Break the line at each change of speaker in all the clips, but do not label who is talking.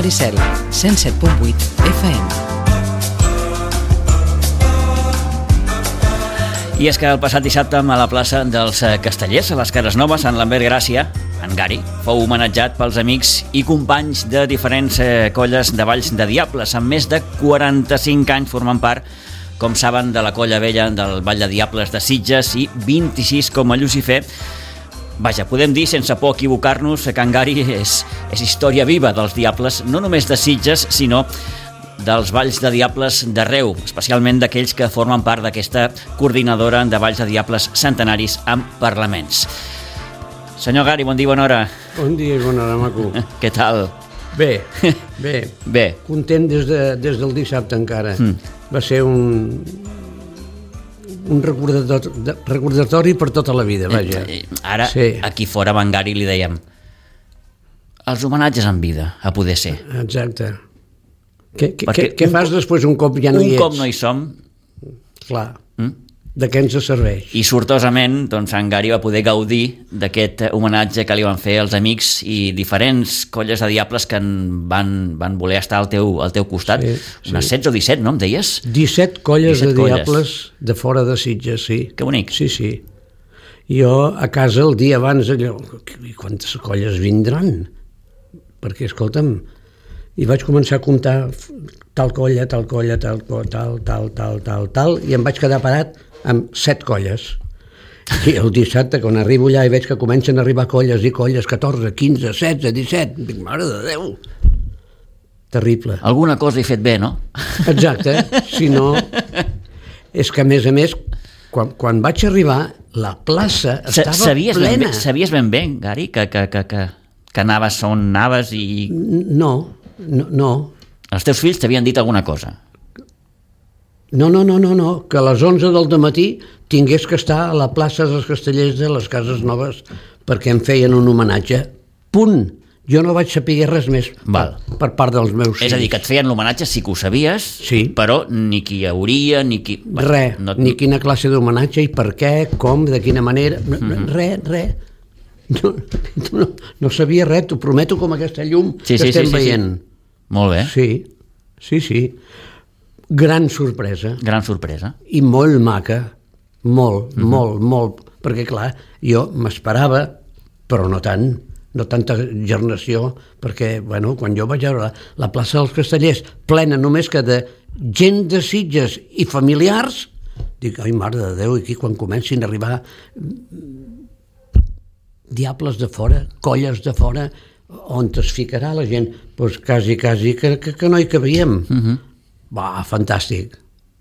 Monticello, 107.8 FM.
I és que el passat dissabte a la plaça dels Castellers, a les Cases Noves, en Lambert Gràcia, en Gari, fou homenatjat pels amics i companys de diferents colles de Valls de Diables, amb més de 45 anys formant part, com saben, de la colla vella del Vall de Diables de Sitges i 26 com a Llucifer. Vaja, podem dir, sense por equivocar-nos, que en Gari és història viva dels Diables, no només de Sitges, sinó dels Valls de Diables d'arreu, especialment d'aquells que formen part d'aquesta coordinadora de Valls de Diables centenaris amb parlaments. Senyor Gari, bon dia, bona hora.
Bon dia i bona hora, maco.
Què tal?
Bé. Content des del dissabte encara. Va ser un recordatori per tota la vida, vaja.
Ara, sí. Aquí fora, a en Gari li dèiem els homenatges en vida, a poder ser.
Exacte. Què fas després un cop ja no hi ets?
Un cop no hi som.
Clar, de què ens serveix?
I sortosament, doncs, en Gari va poder gaudir d'aquest homenatge que li van fer els amics i diferents colles de diables que van voler estar al teu costat. Sí. Unes 16 o 17, no em deies?
17 colles de diables de fora de Sitges, sí.
Que bonic.
Sí. Jo a casa el dia abans, allò, quantes colles vindran? Perquè, escolta'm, i vaig començar a comptar tal colla, i em vaig quedar parat amb 7 colles. I el dissabte, quan arribo allà i veig que comencen a arribar colles i colles, 14, 15, 16, 17, dic, mare de Déu! Terrible.
Alguna cosa he fet bé, no?
Exacte, si no... És que, a més, quan vaig arribar, la plaça estava plena.
Sabies ben bé, Gari, que anaves on anaves i...
No.
Els teus fills t'havien dit alguna cosa?
No, que a les 11 del dematí tingués que estar a la plaça dels Castellers de les Cases Noves perquè em feien un homenatge. Punt. Jo no vaig saber res més per part dels meus fills.
És a dir, que et feien l'homenatge, sí que ho sabies, sí. Però ni qui hi hauria, ni qui...
Res, ni quina classe d'homenatge i per què, com, de quina manera, res. No sabia res, t'ho prometo, com aquesta llum que estem veient.
Molt bé.
Sí. Gran sorpresa. I molt maca. Molt. Perquè, clar, jo m'esperava, però no tant, no tanta gernació, perquè, bueno, quan jo vaig veure la plaça dels Castellers plena només que de gent de Sitges i familiars, dic, ai, mare de Déu, i aquí quan comencin a arribar diables de fora, colles de fora, on es ficarà la gent? Doncs quasi que no hi cabíem. Va, fantàstic.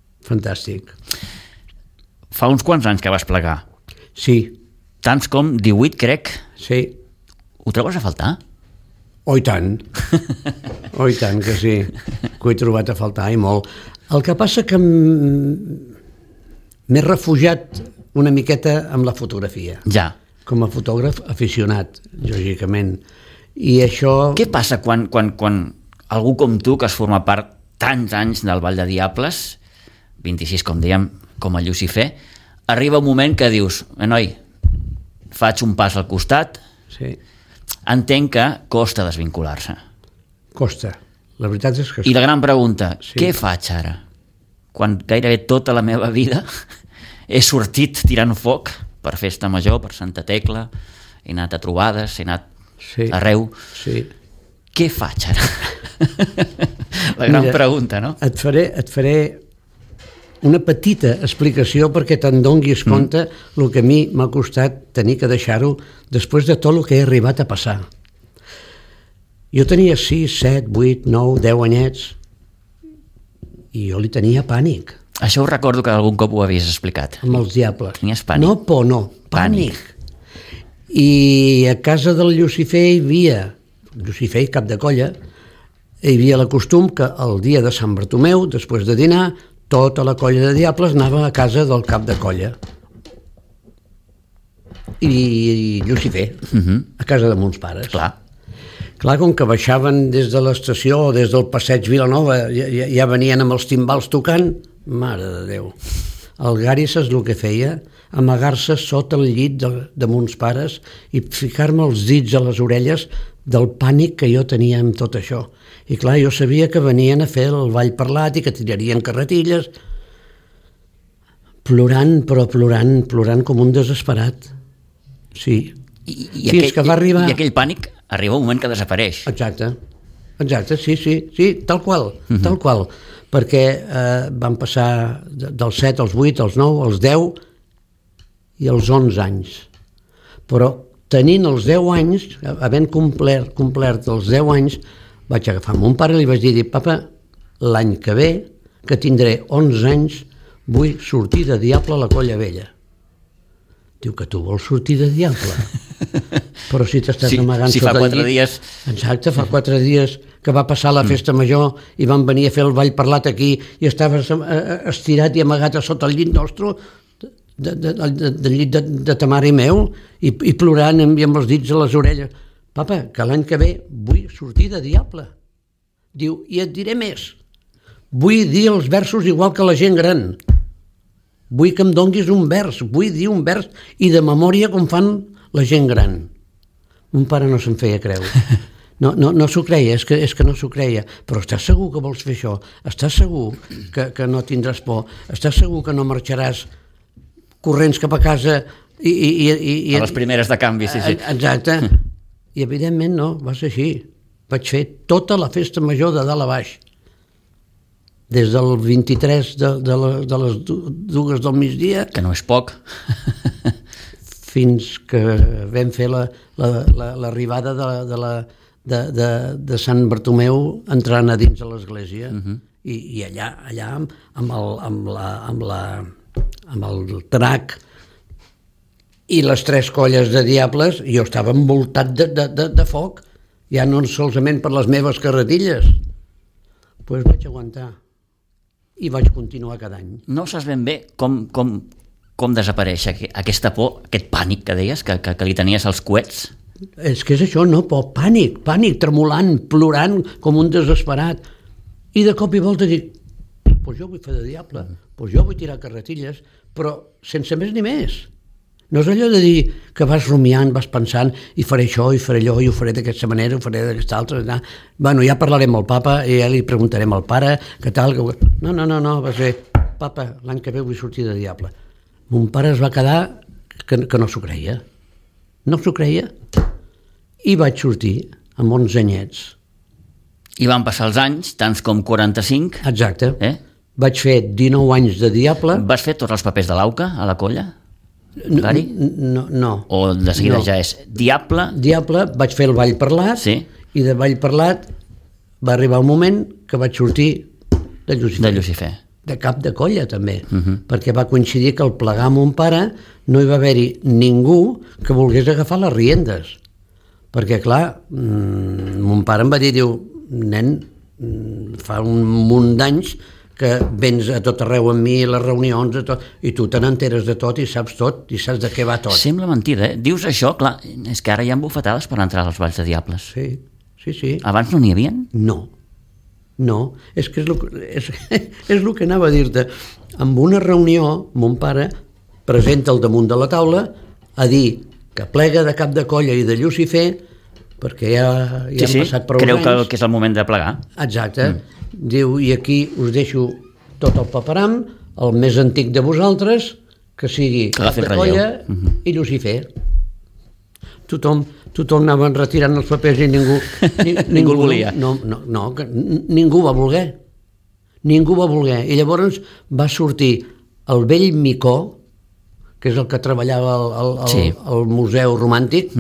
Fa uns quants anys que vas plegar.
Sí.
Tants com 18, crec.
Sí.
Ho trobes a faltar?
Oh, i tant que sí, que ho he trobat a faltar i molt. El que passa que m'he refugiat una miqueta amb la fotografia.
Ja.
Com a fotògraf aficionat, lògicament. I això...
Què passa quan algú com tu, que has format part tants anys del Vall de Diables, 26, com dèiem, com a Llucifer, arriba un moment que dius, noi, faig un pas al costat,
sí.
Entenc que costa desvincular-se.
Costa, la veritat és que...
I la gran pregunta, què faig ara? Quan gairebé tota la meva vida he sortit tirant foc per Festa Major, per Santa Tecla, he anat a trobades, he anat arreu.
Sí.
Què faig ara? La gran pregunta, no?
Et faré una petita explicació perquè te'n donguis compte el que a mi m'ha costat tenir que deixar-ho després de tot el que he arribat a passar. Jo tenia 6, 7, 8, 9, 10 anyets i jo li tenia pànic.
Això ho recordo que algun cop ho havies explicat.
Amb els diables.
Tenies pànic.
No por, no. Pànic. I a casa del Llucifer hi havia, Llucifer, cap de colla, hi havia el costum que el dia de Sant Bartomeu, després de dinar, tota la colla de diables anava a casa del cap de colla. I Llucifer, a casa de mons pares. Clar, com que baixaven des de l'estació o des del passeig Vilanova, ja venien amb els timbals tocant, mare de Déu. El Gari saps el que feia? Amagar-se sota el llit de mons pares i ficar-me els dits a les orelles del pànic que jo tenia amb tot això. I clar, jo sabia que venien a fer el ball parlat i que tirarien carretilles, plorant, però plorant com un desesperat. Sí. Fins que va arribar...
I aquell pànic arriba un moment que desapareix.
Exacte, sí, tal qual, perquè van passar dels 7 als 8, als 9, als 10 i als 11 anys. Però tenint els 10 anys, havent complert els 10 anys, vaig agafar mon pare i li vaig dir, papa, l'any que ve, que tindré 11 anys, vull sortir de diable a la Colla Vella. Diu que tu vols sortir de diable. Però si t'estàs amagant
si
sota el llit...
fa 4 dies...
Exacte, fa 4 dies que va passar la festa major i van venir a fer el ball parlat aquí i estaves estirat i amagat a sota el llit nostre, del llit de ta mare i meu, i plorant i amb els dits a les orelles. Papa, que l'any que ve vull sortir de diable. Diu, i et diré més. Vull dir els versos igual que la gent gran. Vull que em donguis un vers, vull dir un vers i de memòria com fan la gent gran. Mon pare no se'n feia creure. No s'ho creia, és que no s'ho creia. Però estàs segur que vols fer això? Estàs segur que no tindràs por? Estàs segur que no marxaràs corrents cap a casa i
a les primeres de canvi, sí.
Exacte. I evidentment no, va ser així. Vaig fer tota la festa major de dalt a baix. Des del 23 de les 2 del migdia...
Que no és poc.
Fins que vam fer l'arribada de Sant Bartomeu entrant a dins de l'església. I allà amb el trac i les 3 colles de diables, jo estava envoltat de foc, ja no solament per les meves carretilles. Doncs vaig aguantar. I vaig continuar cada any.
No saps ben bé com desapareix aquesta por, aquest pànic que deies, que li tenies als coets?
És que és això, no por, pànic, tremolant, plorant com un desesperat. I de cop i volta dic, doncs jo vull fer de diable, doncs jo vull tirar carretilles, però sense més ni més. No és allò de dir que vas rumiant, vas pensant, i faré això, i faré allò, i ho faré d'aquesta manera, ho faré d'aquesta altra. Bueno, ja parlarem amb el papa, i ja li preguntarem al pare, què tal... No, va ser, papa, l'any que ve vull sortir de diable. Mon pare es va quedar que no s'ho creia. No s'ho creia. I vaig sortir amb 11 anyets.
I van passar els anys, tants com 45.
Exacte. Vaig fer 19 anys de diable.
Vas fer tots els papers de l'auca a la colla? Gari?
No.
O de seguida ja és diable?
Diable, vaig fer el ball parlat,
sí.
I de ball parlat va arribar un moment que vaig sortir de Llucifer. De cap de colla, també, perquè va coincidir que al plegar mon pare no hi va haver-hi ningú que volgués agafar les riendes. Perquè, clar, mon pare em va dir, diu, nen, fa un munt d'anys que vens a tot arreu amb mi, les reunions, i tu te n'enteres de tot i saps de què va tot.
Sembla mentida, Dius això, clar, és que ara hi ha bufetades per entrar als balls de diables.
Sí.
Abans no n'hi havia?
No, és que és el que anava a dir-te. En una reunió, mon pare presenta al damunt de la taula a dir que plega de cap de colla i de Llucifer, perquè ja han passat prou anys.
Creu que és el moment de plegar.
Exacte. Diu, i aquí us deixo tot el paperam, el més antic de vosaltres, que sigui cap de colla i Llucifer. Tothom anava retirant els papers i ningú
el volia.
No, ningú va voler. I llavors va sortir el vell Micó, que és el que treballava al Museu Romàntic,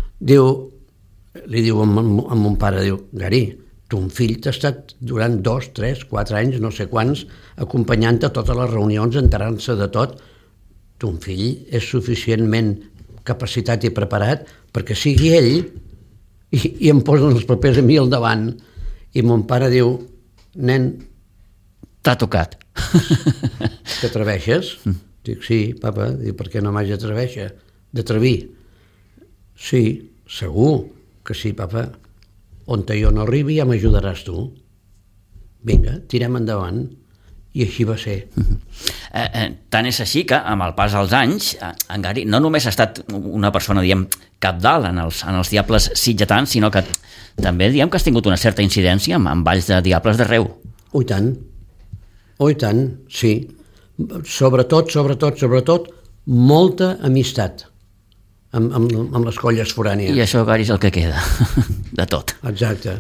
li diu a mon pare, diu, Gari, ton fill t'ha estat durant 2, 3, 4 anys, no sé quants, acompanyant a totes les reunions, enterant-se de tot. Ton fill és suficientment capacitat i preparat perquè sigui ell i em posen els papers a mi al davant. I mon pare diu, nen...
T'ha tocat.
T'atreveixes? Dic, sí, papa. Diu, per què no m'haig d'atrevir? Sí, segur que sí, papa. On jo no arribi ja m'ajudaràs tu. Vinga, tirem endavant. I així va ser.
Tant és així que, amb el pas dels anys, en Gary no només ha estat una persona, diguem, capdalt en els diables sitgetans, sinó que també, diguem, que has tingut una certa incidència amb balls de diables d'arreu.
Oh, i tant, sí. Sobretot, molta amistat amb les colles forànies.
I això, Gary, és el que queda, de tot.
Exacte.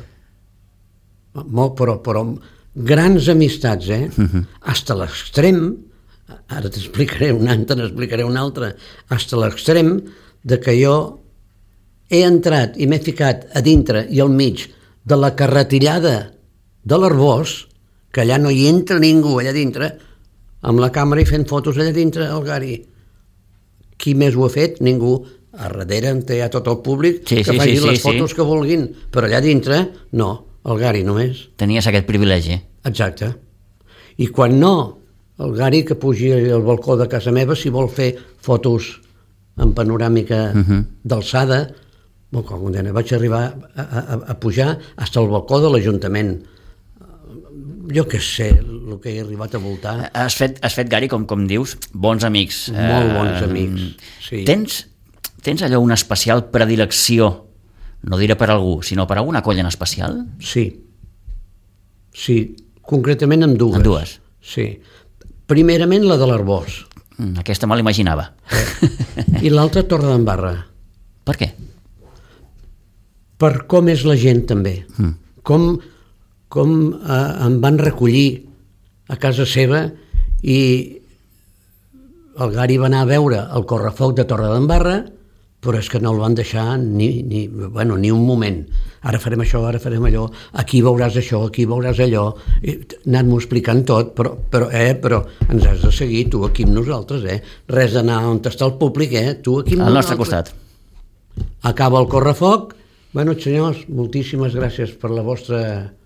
Però grans amistats, Hasta l'extrem, ara t'explicaré una altra, hasta l'extrem de que jo he entrat i m'he ficat a dintre i al mig de la carretillada de l'Arbós, que allà no hi entra ningú allà dintre, amb la càmera i fent fotos allà dintre, el Gary. Qui més ho ha fet? Ningú. A darrere hi ha tot el públic que facin les fotos que vulguin, però allà dintre, no, el Gary només.
Tenies aquest privilegi.
Exacte. I quan no, el Gary que pugi al balcó de casa meva, si vol fer fotos en panoràmica d'alçada, vaig arribar a pujar fins al balcó de l'Ajuntament. Jo què sé, el que he arribat a voltar.
Has fet, Gary, com dius, bons amics.
Molt bons amics, sí.
Tens allò una especial predilecció, no diré per algú, sinó per alguna colla en especial?
Sí, concretament amb dues.
Amb dues?
Sí. Primerament la de l'Arbós.
Aquesta me l'imaginava.
I l'altra Torredembarra.
Per què?
Per com és la gent, també. Com em van recollir a casa seva i el Gary va anar a veure el correfoc de Torredembarra, però és que no el van deixar ni un moment. Ara farem això, ara farem allò, aquí veuràs això, aquí veuràs allò, anant-m'ho explicant tot, però ens has de seguir, tu aquí amb nosaltres, res d'anar on està el públic, tu aquí amb nosaltres.
Al nostre costat.
Acaba el correfoc. Bueno, senyors, moltíssimes gràcies per la vostra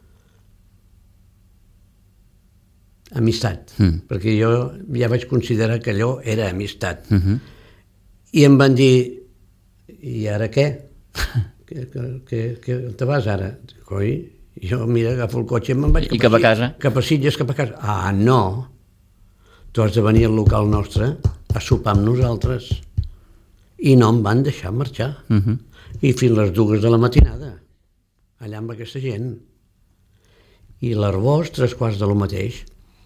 amistat, perquè jo ja vaig considerar que allò era amistat. I em van dir, i ara què? On te vas ara? Coi, jo, mira, agafo el cotxe i me'n vaig
cap a casa.
Cap a Sitges, cap a casa. Ah, no! Tu has de venir al local nostre a sopar amb nosaltres. I no em van deixar marxar. I fins les 2 de la matinada, allà amb aquesta gent. I l'Arbós, 3/4 de lo mateix.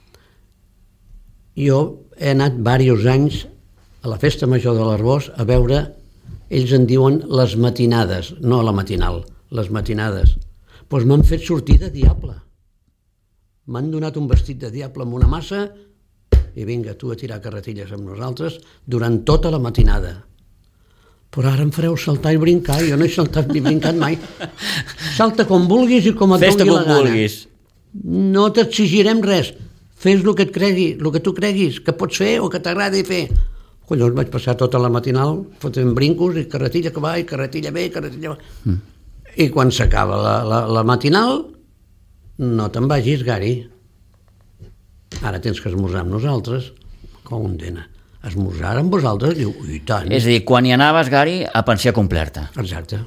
Jo he anat diversos anys a la festa major de l'Arbós a veure, ells en diuen les matinades, no a la matinal, les matinades. Doncs m'han fet sortir de diable. M'han donat un vestit de diable amb una massa i vinga, tu a tirar carretilles amb nosaltres durant tota la matinada. Però ara em fareu saltar i brincar, jo no he saltat ni brincat mai. Salta com vulguis i com et doni la gana.
Vulguis.
No t'exigirem res. Fes el que et cregui, el que tu creguis, que pots fer o que t'agradi fer. Collons, vaig passar tota la matinal fotent brincos i carretilla que va i carretilla ve i carretilla va. I quan s'acaba la matinal, no te'n vagis, Gary. Ara tens que esmorzar amb nosaltres. Com dena? Esmorzar amb vosaltres? Diu, i tant.
És a dir, quan hi anaves, Gary, a pensió completa.
Exacte.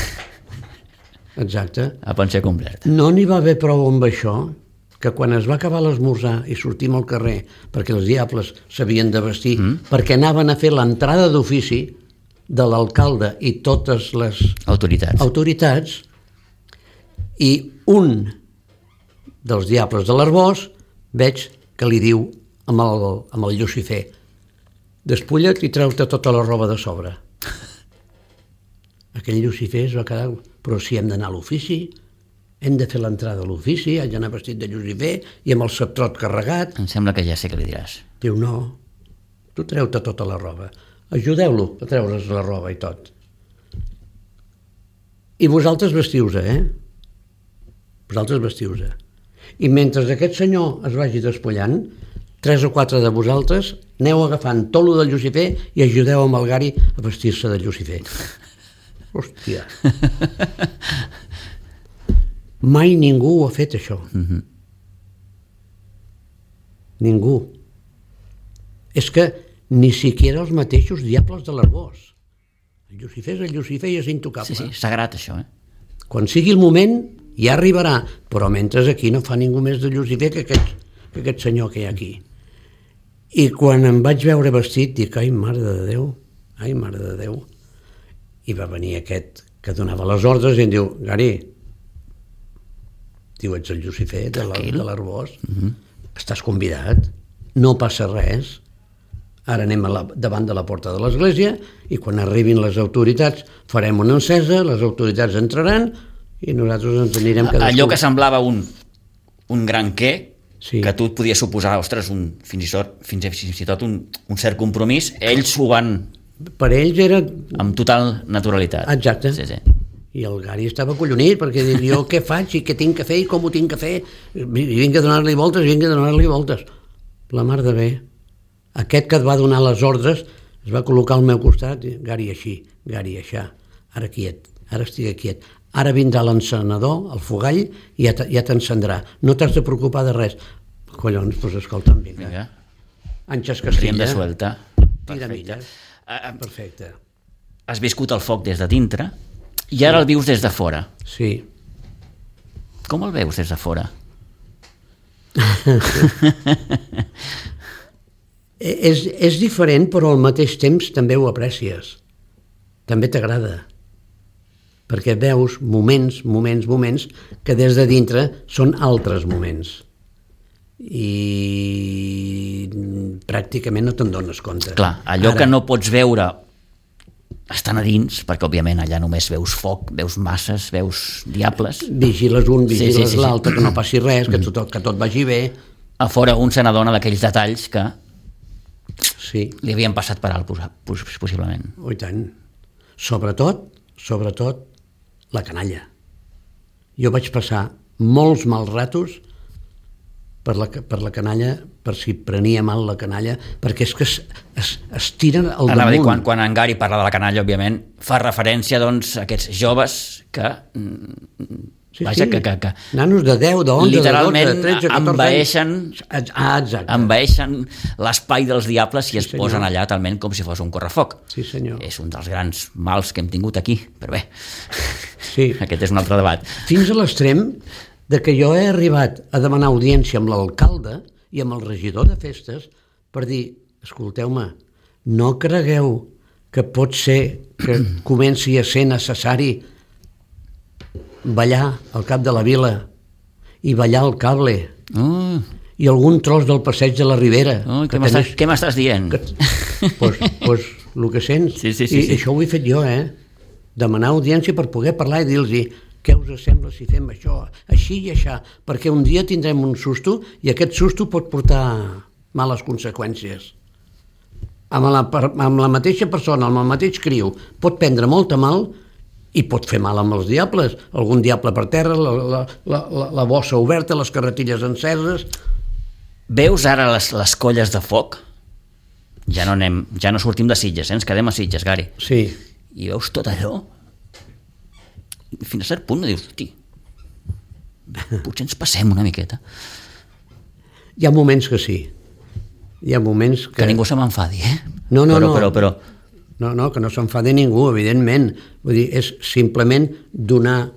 A pensió completa.
No n'hi va haver prou amb això, que quan es va acabar l'esmorzar i sortim al carrer, perquè els diables s'havien de vestir, perquè anaven a fer l'entrada d'ofici de l'alcalde i totes les autoritats, i un dels diables de l'Arbós veig que li diu amb el Llucifer: despulla't i treu-te tota la roba de sobre. Aquell Llucifer es va quedar, però si hem d'anar a l'ofici, hem de fer l'entrada a l'ofici, haig d'anar vestit de Llucifer i amb el ceptrot carregat.
Em sembla que ja sé què li diràs.
Diu, no, tu treu-te tota la roba. Ajudeu-lo a treure's la roba i tot. I vosaltres vestiu-se, Vosaltres vestiu-se. I mentre aquest senyor es vagi despullant, 3 o 4 de vosaltres aneu agafant tot lo del Llucifer i ajudeu amb el Gary a vestir-se de Llucifer. Hòstia. Mai ningú ho ha fet, això. Ningú. És que ni siquiera els mateixos diables de l'Arbós. El Llucifer és el Llucifer i és intocable.
Sí, sagrat, això,
Quan sigui el moment, ja arribarà. Però mentre aquí no fa ningú més de Llucifer que que aquest senyor que hi ha aquí. I quan em vaig veure vestit, dic, ai, mare de Déu, I va venir aquest que donava les ordres i em diu, Gari, diu, ets el Llucifer de l'Arbós, estàs convidat, no passa res, ara anem davant de la porta de l'església i quan arribin les autoritats farem una encesa, les autoritats entraran i nosaltres ens anirem cadascú.
Allò que semblava un gran què,
sí,
que tu et podies suposar, ostres, fins i tot un cert compromís, ells ho van...
Per ells era...
amb total naturalitat.
Exacte.
Sí.
I el Gari estava acollonit perquè diu, jo què faig i què tinc que fer i com ho tinc que fer, i vinc a donar-li voltes. La mar de bé. Aquest que et va donar les ordres es va col·locar al meu costat, Gari així, Gari aixà, ara quiet, ara estic quiet, ara vindrà l'encenedor, el fogall, i ja t'encendrà, no t'has de preocupar de res. Collons, doncs escolta'm, vinga. Anxes Castilla.
Riem de suelta.
Perfecte. Perfecte.
Has viscut el foc des de dintre i ara el vius des de fora.
Sí.
Com el veus des de fora?
És diferent, però al mateix temps també ho aprecies. També t'agrada. Perquè veus moments que des de dintre són altres moments. I pràcticament no te'n dones compte.
Clar, allò que no pots veure estan a dins, perquè òbviament allà només veus foc, veus masses, veus diables.
Vigiles un, vigiles l'altre, que no passi res, que tot vagi bé.
A fora un se n'adona d'aquells detalls que
sí,
li havien passat per alt, possiblement.
Oh, i tant. Sobretot, la canalla. Jo vaig passar molts mals ratos per la canalla, per si prenia mal la canalla, perquè és que es tiren al damunt.
Dir, quan en Gari parla de la canalla, òbviament, fa referència doncs, a aquests joves que... Vaja, que
nanos de 10, de 11,
literalment
de 12, de 13, 14 anys.
Envaeixen l'espai dels diables i es posen allà talment com si fos un correfoc.
Sí, senyor.
És un dels grans mals que hem tingut aquí, però bé,
sí.
Aquest és un altre debat.
Fins a l'extrem de que jo he arribat a demanar audiència amb l'alcalde i amb el regidor de festes per dir, escolteu-me, no cregueu que pot ser que comenci a ser necessari ballar al cap de la vila i ballar el cable i algun tros del passeig de la Ribera.
Què m'estàs dient?
Pues el que sents.
Sí.
I això ho he fet jo, demanar audiència per poder parlar i dir-los què us sembla si fem això, així i això, perquè un dia tindrem un susto i aquest susto pot portar males conseqüències. Amb la mateixa persona, amb el mateix criu, pot prendre molt a mal i pot fer mal amb els diables. Algun diable per terra, la bossa oberta, les carretilles enceses.
Veus ara les colles de foc? Ja no sortim de Sitges, ens quedem a Sitges, Gari.
Sí.
I veus tot allò? Fins a cert punt no dius, hosti, potser ens passem una miqueta.
Hi ha moments que sí. Hi ha moments que
ningú se m'enfadi,
No.
Però...
No, que no s'enfadi ningú, evidentment. Vull dir, és simplement donar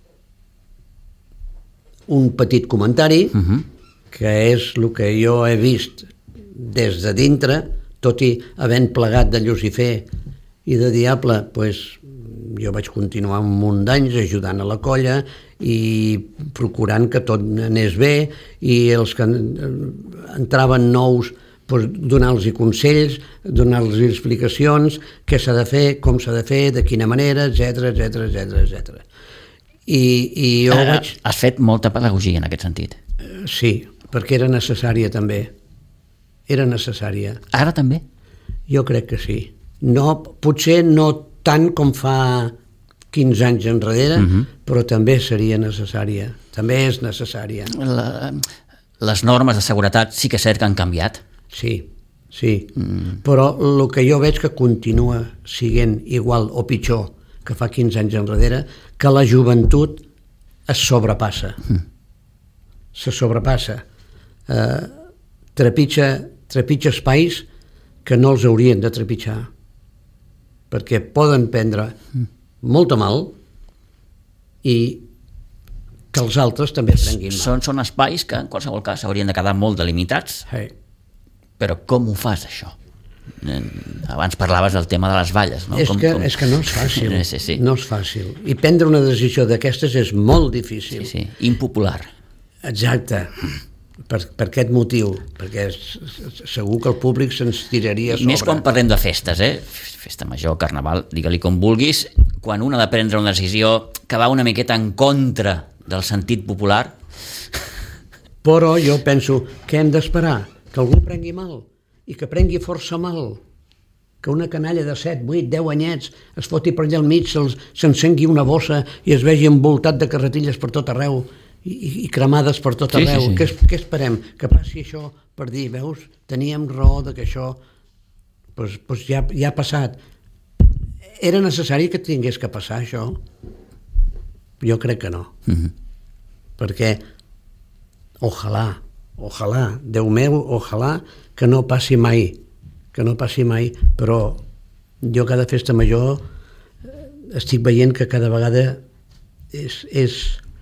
un petit comentari, que és el que jo he vist des de dintre, tot i havent plegat de Llucifer i de Diable, doncs jo vaig continuar un munt d'anys ajudant a la colla i procurant que tot anés bé, i els que entraven nous donar-los consells, donar-los explicacions, què s'ha de fer, com s'ha de fer, de quina manera, etc. I jo vaig...
Has fet molta pedagogia en aquest sentit.
Sí, perquè era necessària també. Era necessària.
Ara també?
Jo crec que sí. No, potser no tant com fa 15 anys enrere, però també seria necessària. També és necessària.
Les normes de seguretat sí que és cert que han canviat.
Sí. Però el que jo veig que continua sent igual o pitjor que fa 15 anys enrere, que la joventut es sobrepassa. Se sobrepassa. Trepitja espais que no els haurien de trepitjar, perquè poden prendre molt a mal i que els altres també prenguin mal.
Són espais que en qualsevol cas haurien de quedar molt delimitats, però com ho fas, això? Abans parlaves del tema de les valles, no?
És que no és fàcil,
sí.
No és fàcil. I prendre una decisió d'aquestes és molt difícil.
Sí, impopular.
Exacte. Per aquest motiu, perquè segur que el públic se'ns tiraria a sobre.
Més quan parlem de festes, festa major, carnaval, digue-li com vulguis, quan un ha de prendre una decisió que va una miqueta en contra del sentit popular.
Però jo penso que hem d'esperar que algú prengui mal i que prengui força mal, que una canalla de 7, 8, 10 anyets es foti per allà al mig, s'encengui una bossa i es vegi envoltat de carretilles per tot arreu i cremades per tot arreu. Sí. Què esperem? Que passi això per dir, veus, teníem raó de que això pues ja ha passat. Era necessari que tingués que passar això? Jo crec que no. Perquè ojalà, Déu meu, ojalà que no passi mai, però jo cada festa major estic veient que cada vegada és...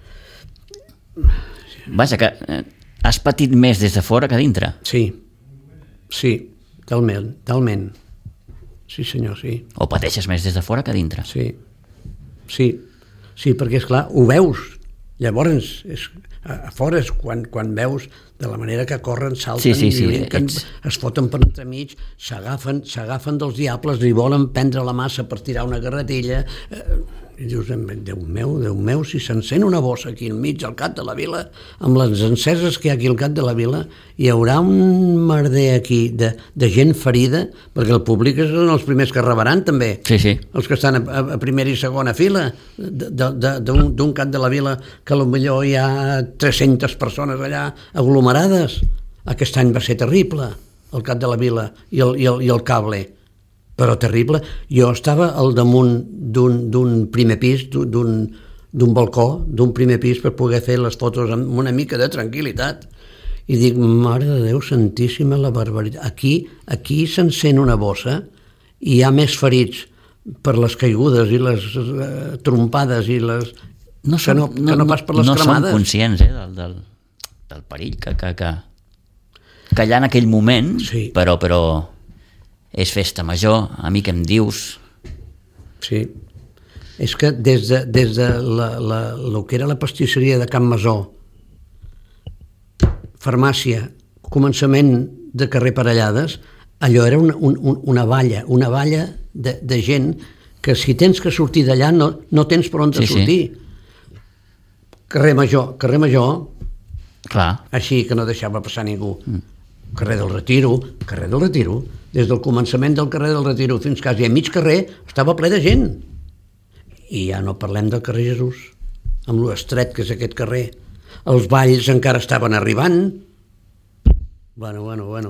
Vaja, que has patit més des de fora que dintre.
Sí, talment. Sí, senyor, sí.
O pateixes més des de fora que dintre.
Sí, perquè, esclar, ho veus. Llavors, a fora és quan veus de la manera que corren, salten, que es foten per entremig, s'agafen dels diables, li volen prendre la massa per tirar una garratilla... I dius, Déu meu, si s'encén una bossa aquí enmig al cap de la vila, amb les enceses que hi ha aquí al cap de la vila, hi haurà un merder aquí de gent ferida, perquè el públic són els primers que rebaran també.
Sí.
Els que estan a primera i segona fila d'un cap de la vila que potser hi ha 300 persones allà aglomerades. Aquest any va ser terrible, el cap de la vila i el cable. Però terrible. Jo estava al damunt d'un primer pis, d'un balcó, d'un primer pis per poder fer les fotos amb una mica de tranquil·litat. I dic, mare de Déu, santíssima la barbaritat. Aquí s'encén una bossa i hi ha més ferits per les caigudes i les trompades i les... que no pas per les cremades.
No som conscients del perill que hi ha en aquell moment, però és festa major, a mi què em dius?
Sí, és que des de el que era la pastisseria de Can Masó, farmàcia, començament de carrer Parellades, allò era una valla de gent que si tens que sortir d'allà no tens per on sortir. Carrer Major,
clar.
Així que no deixava passar ningú. Carrer del Retiro, des del començament del carrer del Retiro fins quasi a mig carrer estava ple de gent. I ja no parlem del carrer Jesús, amb lo estret que és aquest carrer. Els balls encara estaven arribant. Bueno.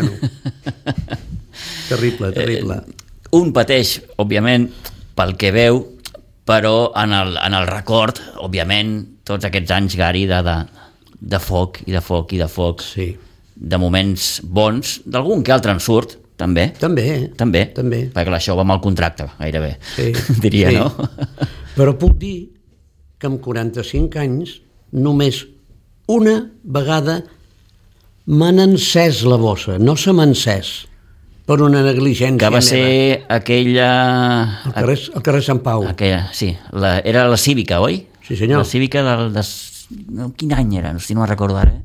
Terrible.
Un pateix, òbviament, pel que veu, però en el record, òbviament, tots aquests anys, Gary, de foc i de foc.
Sí.
De moments bons, d'algun que altre en surt, també, perquè això va amb el contracte, gairebé, diria, no?
Però puc dir que amb 45 anys només una vegada m'han encès la bossa, no se m'ha encès per una negligència
que va ser aquella...
al carrer Sant Pau.
Era la Cívica, oi?
Sí, senyor.
La Cívica quin any era? Si no me'n recordo ara,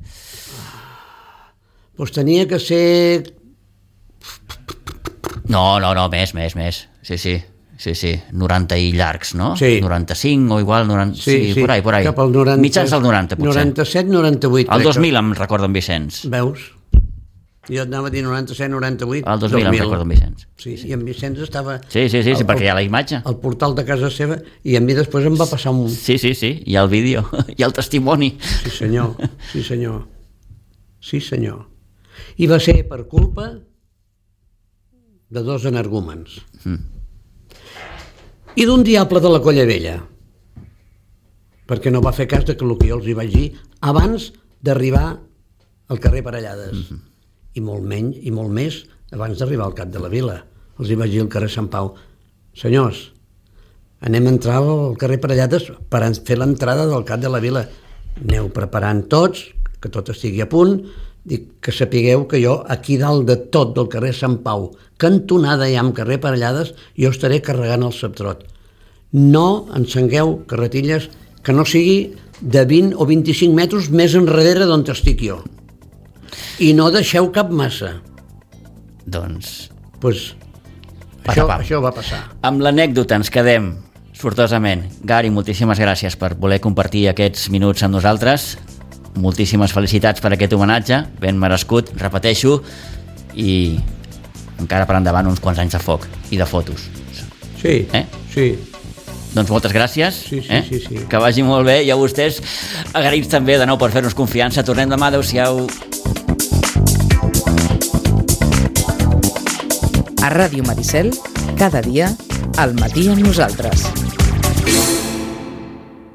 Doncs tenia que ser...
No, més. Sí. 90 i llargs, no?
Sí.
95 o igual, 90... Sí, por ahí.
Cap al 90...
Mitjans del 90, potser.
97, 98.
El 2000 em recordo en Vicenç.
Veus? Jo et anava a dir 97, 98...
El 2000 em recordo en Vicenç.
Sí, i en Vicenç estava...
Sí, perquè hi ha la imatge.
Al portal de casa seva, i a mi després em va passar un...
Sí, hi ha el vídeo, hi ha el testimoni.
Sí, senyor. I va ser per culpa de dos energúmens. I d'un diable de la Colla Vella, perquè no va fer cas de que el que jo els hi vaig dir abans d'arribar al carrer Parellades. I molt més abans d'arribar al cap de la vila. Els hi vaig dir al carrer Sant Pau, senyors, anem a entrar al carrer Parellades per fer l'entrada del cap de la vila. aneu preparant tots, que tot estigui a punt. Dic que sapigueu que jo aquí dalt de tot del carrer Sant Pau, cantonada ja amb carrer Parellades, jo estaré carregant el ceptrot. No encengueu carretilles que no sigui de 20 o 25 metres més enrere d'on estic jo. I no deixeu cap massa.
Doncs...
Pues, això va passar.
Amb l'anècdota ens quedem sortosament. Gary, moltíssimes gràcies per voler compartir aquests minuts amb nosaltres. Moltíssimes felicitats per aquest homenatge, ben merescut, repeteixo, i encara per endavant uns quants anys de foc i de fotos.
Sí, sí.
Doncs moltes gràcies.
Sí.
Que vagi molt bé, i a vostès agraïts també de nou per fer-nos confiança. Tornem demà, adeu-siau.
A Ràdio Maricel, cada dia, al matí amb nosaltres.